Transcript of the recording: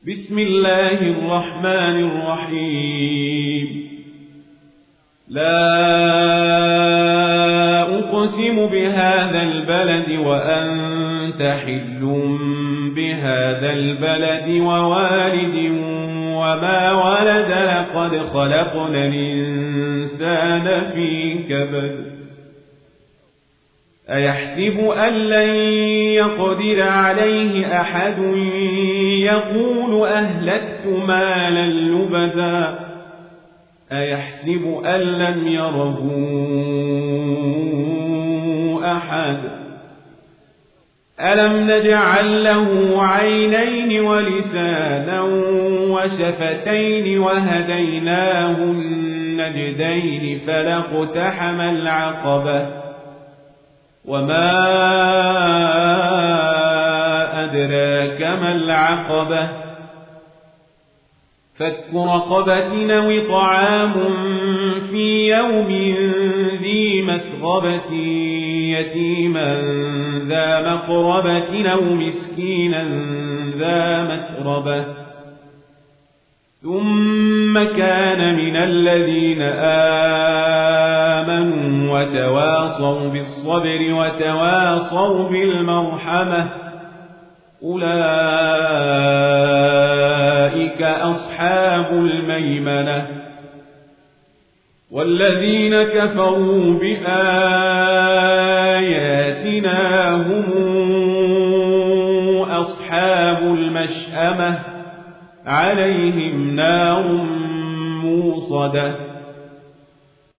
بسم الله الرحمن الرحيم لا أقسم بهذا البلد وأنت حل بهذا البلد ووالد وما ولد لقد خلقنا الإنسان في كبد أيحسب أن لن يقدر عليه أحد يقول أهلكت مالا لبدا أيحسب أن لم يره أحد ألم نجعل له عينين ولسانا وشفتين وهديناه النجدين فلاقتحم العقبة وما أدراك ما العقبة فك رقبة أو طعام في يوم ذي مسغبة يتيما ذا مقربة أو مسكينا ذا متربة ثم كان من الذين آمنوا وتواصوا بالصبر وتواصوا بالمرحمة أولئك أصحاب الميمنة والذين كفروا بآياتنا هم أصحاب المشأمة عليهم نار موصدة